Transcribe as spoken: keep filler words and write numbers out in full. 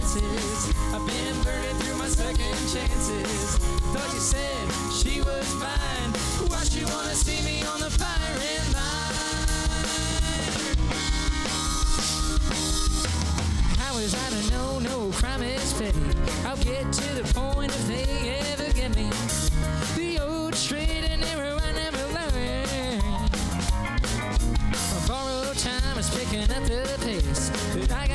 advances. I've been burning through my second chances. Thought you said she was fine. Why she wanna see me on the firing line? How was I to know no crime is petty? I'll get to the point if they ever get me. The old straight and narrow I never learned. My borrowed time is picking up the pace. But I